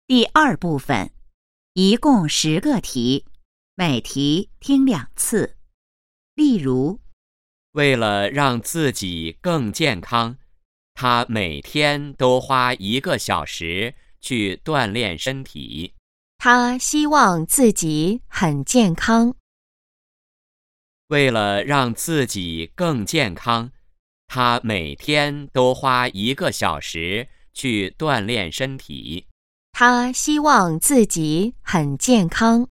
第二部分，一共10个题，每题听2次。例如， 为了让自己更健康，他每天都花1个小时去锻炼身体。 他希望自己很健康。 为了让自己更健康，他每天都花1个小时去锻炼身体。 他希望自己很健康。